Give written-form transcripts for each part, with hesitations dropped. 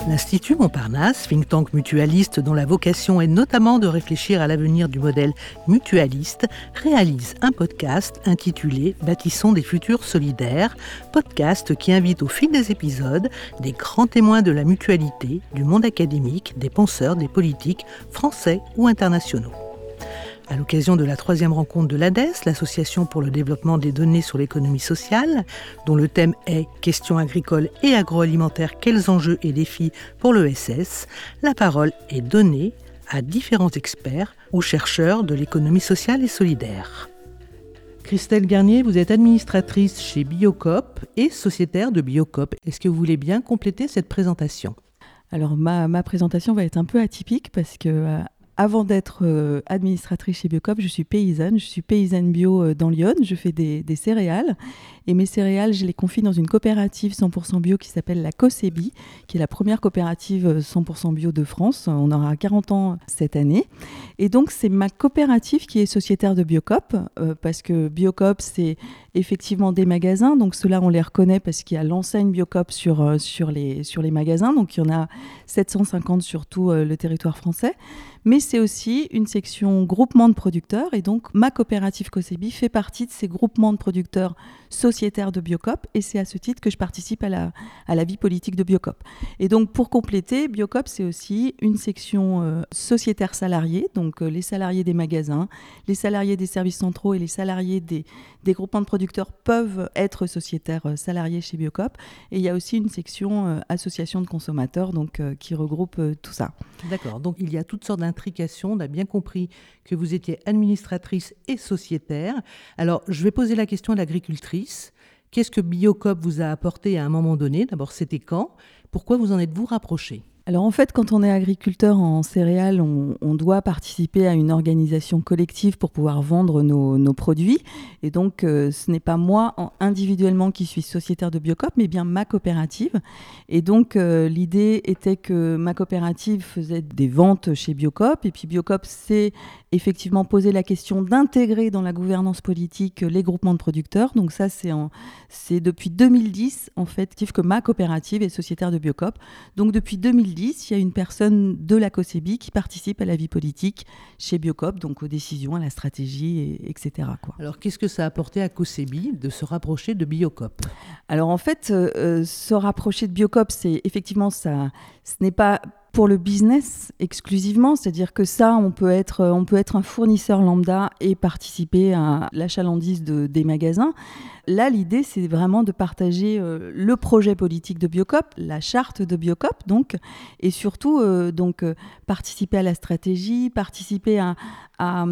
L'Institut Montparnasse, think tank mutualiste dont la vocation est notamment de réfléchir à l'avenir du modèle mutualiste, réalise un podcast intitulé « Bâtissons des futurs solidaires », podcast qui invite au fil des épisodes des grands témoins de la mutualité, du monde académique, des penseurs, des politiques, français ou internationaux. À l'occasion de la 3e rencontre de l'ADES, l'Association pour le développement des données sur l'économie sociale, dont le thème est « Questions agricoles et agroalimentaires, quels enjeux et défis pour l'ESS ?», la parole est donnée à différents experts ou chercheurs de l'économie sociale et solidaire. Christelle Garnier, vous êtes administratrice chez Biocop et sociétaire de Biocop. Est-ce que vous voulez bien compléter cette présentation ? Alors ma présentation va être un peu atypique parce que avant d'être administratrice chez Biocop, je suis paysanne bio dans l'Yonne, je fais des céréales et mes céréales, je les confie dans une coopérative 100% bio qui s'appelle la COSEBI, qui est la première coopérative 100% bio de France. On aura 40 ans cette année et donc c'est ma coopérative qui est sociétaire de Biocop parce que Biocop c'est effectivement des magasins, donc ceux-là on les reconnaît parce qu'il y a l'enseigne Biocop sur les magasins, donc il y en a 750 sur tout le territoire français. Mais c'est aussi une section groupement de producteurs et donc ma coopérative COSEBI fait partie de ces groupements de producteurs sociétaires de Biocop et c'est à ce titre que je participe à la vie politique de Biocop. Et donc pour compléter, Biocop c'est aussi une section sociétaire salariée, donc les salariés des magasins, les salariés des services centraux et les salariés des groupements de producteurs peuvent être sociétaires salariés chez Biocop et il y a aussi une section association de consommateurs donc, qui regroupe tout ça. D'accord, donc il y a toutes sortes d'intrications, on a bien compris que vous étiez administratrice et sociétaire. Alors je vais poser la question à l'agricultrice. Qu'est-ce que Biocop vous a apporté à un moment donné ? D'abord, c'était quand ? Pourquoi vous en êtes-vous rapproché ? Alors en fait, quand on est agriculteur en céréales, on doit participer à une organisation collective pour pouvoir vendre nos produits. Et donc, ce n'est pas moi individuellement qui suis sociétaire de Biocop, mais bien ma coopérative. Et donc, l'idée était que ma coopérative faisait des ventes chez Biocop. Et puis Biocop s'est effectivement posé la question d'intégrer dans la gouvernance politique les groupements de producteurs. Donc ça, c'est depuis 2010, en fait, que ma coopérative est sociétaire de Biocop. Donc depuis 2010, il y a une personne de la COSEBI qui participe à la vie politique chez Biocop, donc aux décisions, à la stratégie, etc. quoi. Alors, qu'est-ce que ça a apporté à COSEBI de se rapprocher de Biocop ? Alors, en fait, se rapprocher de Biocop, c'est effectivement ça. Ce n'est pas pour le business exclusivement, c'est-à-dire que ça, on peut être un fournisseur lambda et participer à l'achalandise des magasins. Là, l'idée, c'est vraiment de partager le projet politique de Biocop, la charte de Biocop, donc, et surtout participer à la stratégie, participer à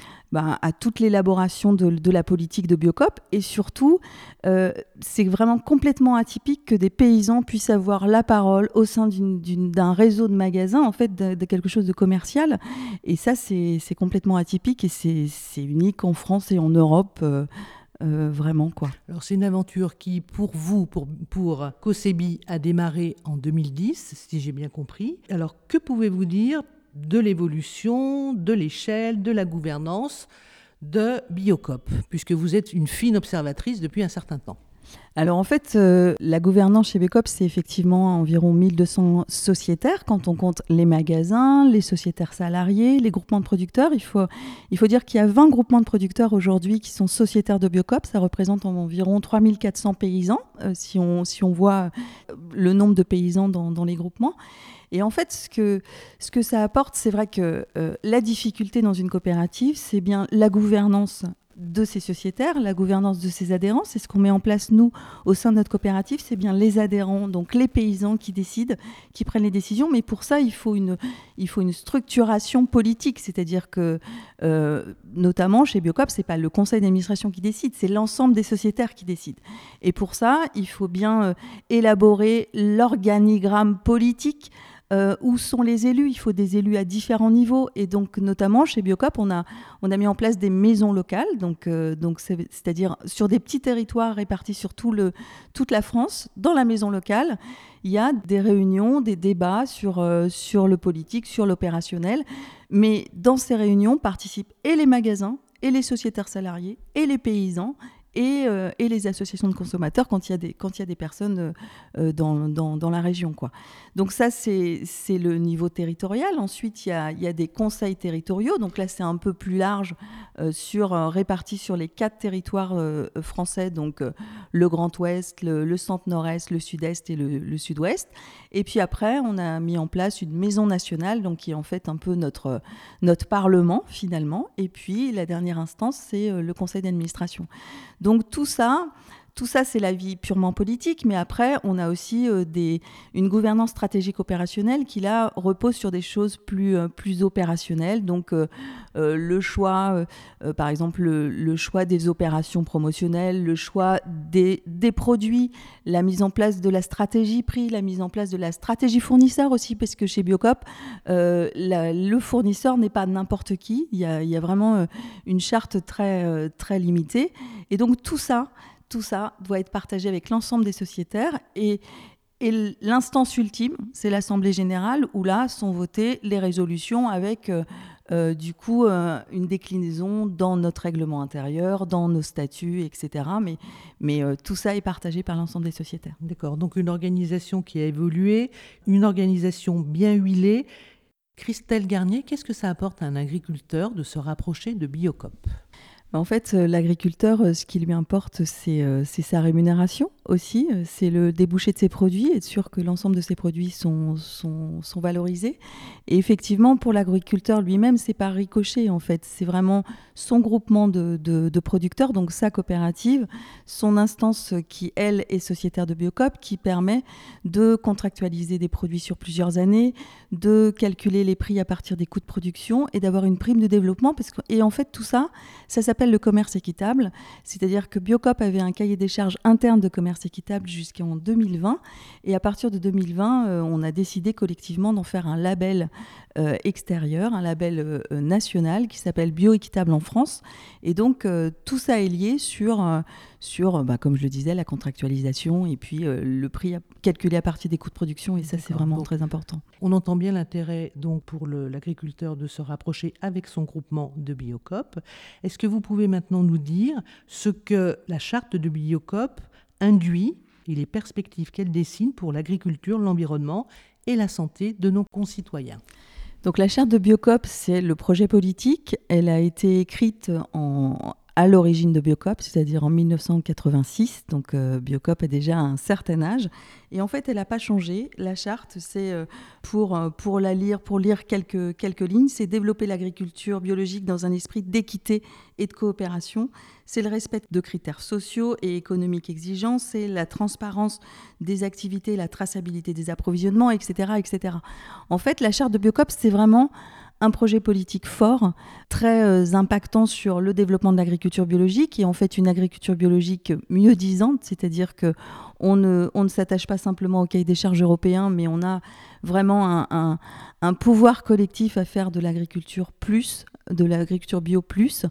toute l'élaboration de la politique de Biocop. Et surtout, c'est vraiment complètement atypique que des paysans puissent avoir la parole au sein d'un réseau de magasins, en fait, de quelque chose de commercial. Et ça, c'est complètement atypique et c'est unique en France et en Europe. Vraiment quoi. Alors c'est une aventure qui pour vous, pour COSEBI, a démarré en 2010, si j'ai bien compris. Alors que pouvez-vous dire de l'évolution, de l'échelle, de la gouvernance de Biocop, puisque vous êtes une fine observatrice depuis un certain temps ? Alors en fait, la gouvernance chez Biocop, c'est effectivement environ 1200 sociétaires quand on compte les magasins, les sociétaires salariés, les groupements de producteurs. Il faut dire qu'il y a 20 groupements de producteurs aujourd'hui qui sont sociétaires de Biocop. Ça représente environ 3400 paysans, si on voit le nombre de paysans dans les groupements. Et en fait, ce que ça apporte, c'est vrai que la difficulté dans une coopérative, c'est bien la gouvernance de ces sociétaires, la gouvernance de ces adhérents. C'est ce qu'on met en place, nous, au sein de notre coopérative. C'est bien les adhérents, donc les paysans qui décident, qui prennent les décisions. Mais pour ça, il faut une structuration politique. C'est-à-dire que, notamment chez Biocop, ce n'est pas le conseil d'administration qui décide, c'est l'ensemble des sociétaires qui décident. Et pour ça, il faut bien élaborer l'organigramme politique. Où sont les élus ? Il faut des élus à différents niveaux. Et donc, notamment, chez Biocop, on a mis en place des maisons locales, donc c'est-à-dire sur des petits territoires répartis sur toute la France. Dans la maison locale, il y a des réunions, des débats sur le politique, sur l'opérationnel. Mais dans ces réunions participent et les magasins, et les sociétaires salariés, et les paysans, et les associations de consommateurs quand il y a des personnes dans la région, quoi. Donc ça, c'est le niveau territorial. Ensuite, il y a des conseils territoriaux. Donc là, c'est un peu plus large, réparti sur les 4 territoires français, donc le Grand Ouest, le Centre-Nord-Est, le Sud-Est et le Sud-Ouest. Et puis après, on a mis en place une maison nationale, donc qui est en fait un peu notre Parlement, finalement. Et puis, la dernière instance, c'est le conseil d'administration. Donc tout ça, c'est la vie purement politique, mais après, on a aussi une gouvernance stratégique opérationnelle qui, là, repose sur des choses plus opérationnelles. Donc, le choix, par exemple, le choix des opérations promotionnelles, le choix des produits, la mise en place de la stratégie prix, la mise en place de la stratégie fournisseur aussi, parce que chez Biocoop, le fournisseur n'est pas n'importe qui. Il y a vraiment une charte très, très limitée. Et donc, tout ça doit être partagé avec l'ensemble des sociétaires et l'instance ultime, c'est l'Assemblée générale où là sont votées les résolutions avec une déclinaison dans notre règlement intérieur, dans nos statuts, etc. Mais tout ça est partagé par l'ensemble des sociétaires. D'accord, donc une organisation qui a évolué, une organisation bien huilée. Christelle Garnier, qu'est-ce que ça apporte à un agriculteur de se rapprocher de Biocoop ? En fait, l'agriculteur, ce qui lui importe, c'est sa rémunération aussi. C'est le débouché de ses produits, être sûr que l'ensemble de ses produits sont valorisés. Et effectivement, pour l'agriculteur lui-même, c'est pas ricochet, en fait. C'est vraiment son groupement de producteurs, donc sa coopérative, son instance qui, elle, est sociétaire de Biocoop, qui permet de contractualiser des produits sur plusieurs années, de calculer les prix à partir des coûts de production et d'avoir une prime de développement. Et en fait, tout ça, ça s'appelle le commerce équitable, c'est-à-dire que Biocoop avait un cahier des charges interne de commerce équitable jusqu'en 2020, et à partir de 2020, on a décidé collectivement d'en faire un label extérieur, un label national qui s'appelle Bioéquitable en France, et donc tout ça est lié sur comme je le disais, la contractualisation et puis le prix calculé à partir des coûts de production, et ça c'est vraiment très important. On entend bien l'intérêt donc pour l'agriculteur de se rapprocher avec son groupement de Biocoop. Est-ce que vous pouvez maintenant nous dire ce que la charte de Biocoop induit et les perspectives qu'elle dessine pour l'agriculture, l'environnement et la santé de nos concitoyens ? Donc la charte de Biocoop, c'est le projet politique. Elle a été écrite à l'origine de Biocoop, c'est-à-dire en 1986. Donc Biocoop a déjà un certain âge. Et en fait, elle n'a pas changé. La charte, c'est pour lire quelques lignes, c'est développer l'agriculture biologique dans un esprit d'équité et de coopération. C'est le respect de critères sociaux et économiques exigeants. C'est la transparence des activités, la traçabilité des approvisionnements, etc., etc. En fait, la charte de Biocoop, c'est vraiment un projet politique fort, très impactant sur le développement de l'agriculture biologique, et en fait une agriculture biologique mieux disante, c'est-à-dire qu'on ne s'attache pas simplement au cahier des charges européen, mais on a vraiment un pouvoir collectif à faire de l'agriculture plus, de l'agriculture bio plus.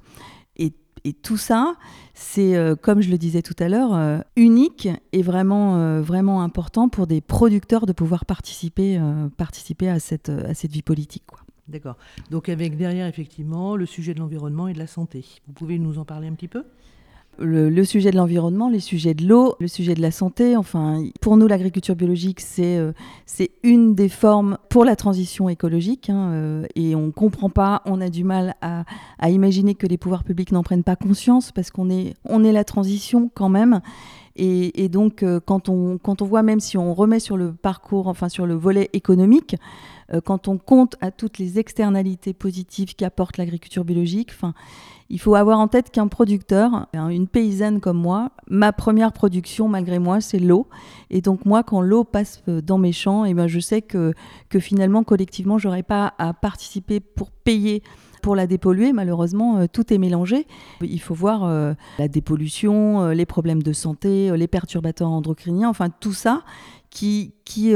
Et tout ça, c'est, comme je le disais tout à l'heure, unique et vraiment important pour des producteurs de pouvoir participer à cette vie politique, quoi. D'accord. Donc avec derrière, effectivement, le sujet de l'environnement et de la santé. Vous pouvez nous en parler un petit peu ? Le sujet de l'environnement, les sujets de l'eau, le sujet de la santé. Enfin, pour nous, l'agriculture biologique, c'est une des formes pour la transition écologique. Et on ne comprend pas, on a du mal à imaginer que les pouvoirs publics n'en prennent pas conscience, parce qu'on est la transition quand même. Et donc, quand on voit, même si on remet sur le parcours, enfin sur le volet économique, quand on compte à toutes les externalités positives qu'apporte l'agriculture biologique, il faut avoir en tête qu'un producteur, une paysanne comme moi, ma première production, malgré moi, c'est l'eau. Et donc moi, quand l'eau passe dans mes champs, je sais que finalement, collectivement, je n'aurai pas à participer pour payer pour la dépolluer. Malheureusement, tout est mélangé. Il faut voir la dépollution, les problèmes de santé, les perturbateurs endocriniens, enfin tout ça qui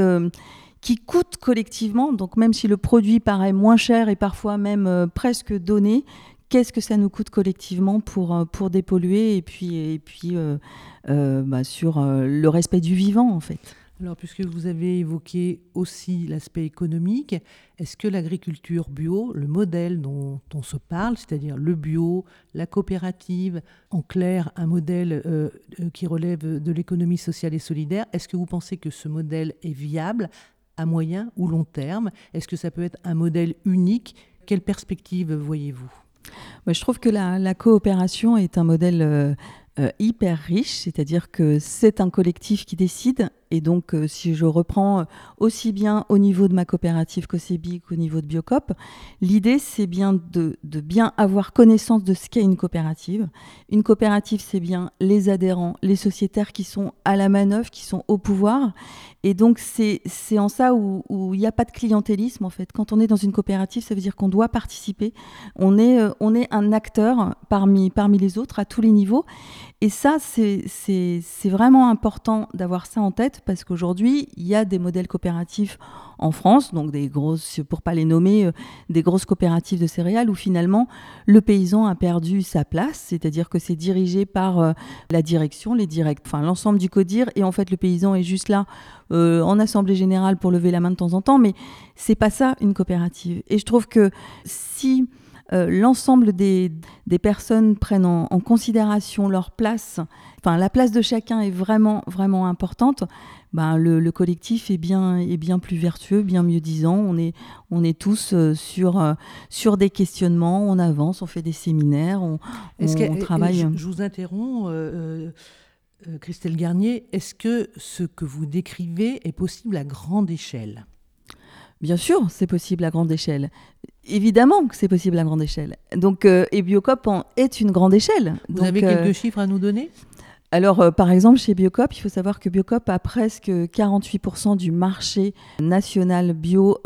coûte collectivement. Donc même si le produit paraît moins cher et parfois même presque donné, qu'est-ce que ça nous coûte collectivement pour dépolluer et puis sur le respect du vivant, en fait. Alors, puisque vous avez évoqué aussi l'aspect économique, est-ce que l'agriculture bio, le modèle dont on se parle, c'est-à-dire le bio, la coopérative, en clair, un modèle qui relève de l'économie sociale et solidaire, est-ce que vous pensez que ce modèle est viable à moyen ou long terme? Est-ce que ça peut être un modèle unique? Quelle perspective voyez-vous? Moi, je trouve que la coopération est un modèle hyper riche, c'est-à-dire que c'est un collectif qui décide. Et donc, si je reprends aussi bien au niveau de ma coopérative COCEBI qu'au niveau de Biocop, l'idée, c'est bien de bien avoir connaissance de ce qu'est une coopérative. Une coopérative, c'est bien les adhérents, les sociétaires qui sont à la manœuvre, qui sont au pouvoir. Et donc, c'est en ça où il n'y a pas de clientélisme, en fait. Quand on est dans une coopérative, ça veut dire qu'on doit participer. On est un acteur parmi les autres, à tous les niveaux. Et ça, c'est vraiment important d'avoir ça en tête, parce qu'aujourd'hui, il y a des modèles coopératifs en France, donc des grosses, pour pas les nommer, des grosses coopératives de céréales où finalement le paysan a perdu sa place, c'est-à-dire que c'est dirigé par la direction, l'ensemble du CODIR, et en fait le paysan est juste là en assemblée générale pour lever la main de temps en temps, mais c'est pas ça une coopérative. Et je trouve que si l'ensemble des personnes prennent en considération leur place, enfin la place de chacun est vraiment, vraiment importante, le collectif est bien plus vertueux, bien mieux disant. On est tous sur des questionnements, on avance, on fait des séminaires, on travaille. Je vous interromps, Christelle Garnier, est-ce que ce que vous décrivez est possible à grande échelle ? Bien sûr, c'est possible à grande échelle. Évidemment que c'est possible à grande échelle. Donc, et Biocop est une grande échelle. Vous avez quelques chiffres à nous donner ? Alors, par exemple, chez Biocop, il faut savoir que Biocop a presque 48% du marché national bio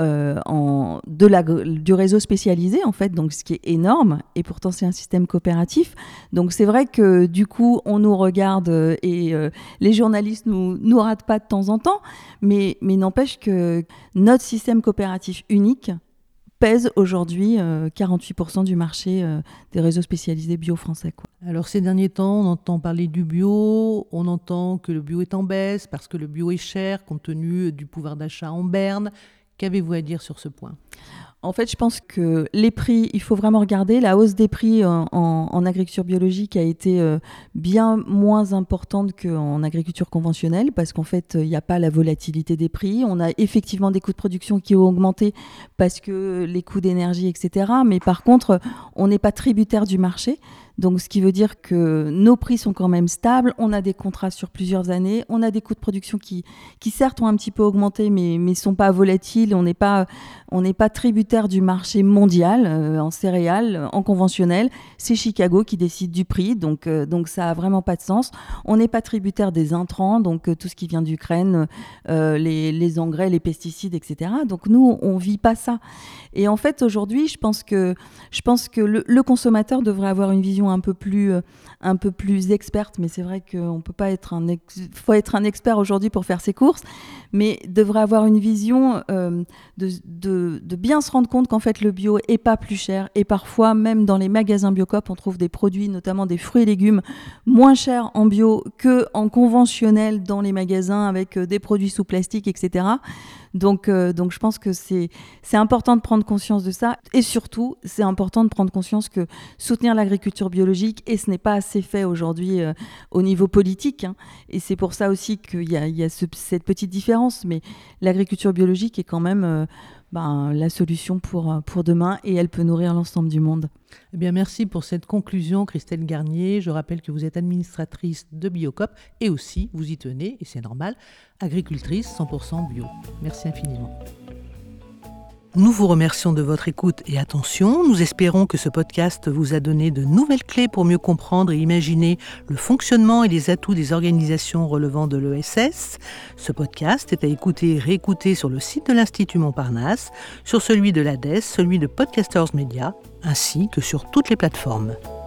du réseau spécialisé, en fait, donc ce qui est énorme. Et pourtant, c'est un système coopératif. Donc, c'est vrai que du coup, on nous regarde et les journalistes nous ratent pas de temps en temps. Mais n'empêche que notre système coopératif unique pèse aujourd'hui 48% du marché des réseaux spécialisés bio français, quoi. Alors ces derniers temps, on entend parler du bio, on entend que le bio est en baisse parce que le bio est cher compte tenu du pouvoir d'achat en berne. Qu'avez-vous à dire sur ce point ? En fait, je pense que les prix, il faut vraiment regarder. La hausse des prix en agriculture biologique a été bien moins importante qu'en agriculture conventionnelle, parce qu'en fait, il n'y a pas la volatilité des prix. On a effectivement des coûts de production qui ont augmenté parce que les coûts d'énergie, etc. Mais par contre, on n'est pas tributaire du marché. Donc, ce qui veut dire que nos prix sont quand même stables. On a des contrats sur plusieurs années. On a des coûts de production qui certes, ont un petit peu augmenté, mais ne sont pas volatiles. On n'est pas tributaire du marché mondial en céréales, en conventionnel. C'est Chicago qui décide du prix. Donc ça n'a vraiment pas de sens. On n'est pas tributaire des intrants, donc tout ce qui vient d'Ukraine, les engrais, les pesticides, etc. Donc, nous, on ne vit pas ça. Et en fait, aujourd'hui, je pense que le consommateur devrait avoir une vision un peu plus experte, mais c'est vrai qu'on peut pas être faut être un expert aujourd'hui pour faire ses courses, mais devrait avoir une vision de bien se rendre compte qu'en fait le bio est pas plus cher, et parfois même dans les magasins Biocop on trouve des produits, notamment des fruits et légumes, moins chers en bio que en conventionnel dans les magasins avec des produits sous plastique, etc. Donc je pense que c'est important de prendre conscience de ça, et surtout c'est important de prendre conscience que soutenir l'agriculture biologique, et ce n'est pas assez fait aujourd'hui au niveau politique, hein, et c'est pour ça aussi qu'il y a cette petite différence, mais l'agriculture biologique est quand même la solution pour demain, et elle peut nourrir l'ensemble du monde. Eh bien, merci pour cette conclusion, Christelle Garnier. Je rappelle que vous êtes administratrice de Biocop et aussi, vous y tenez, et c'est normal, agricultrice 100% bio. Merci infiniment. Nous vous remercions de votre écoute et attention. Nous espérons que ce podcast vous a donné de nouvelles clés pour mieux comprendre et imaginer le fonctionnement et les atouts des organisations relevant de l'ESS. Ce podcast est à écouter et réécouter sur le site de l'Institut Montparnasse, sur celui de l'ADES, celui de Podcasters Media, ainsi que sur toutes les plateformes.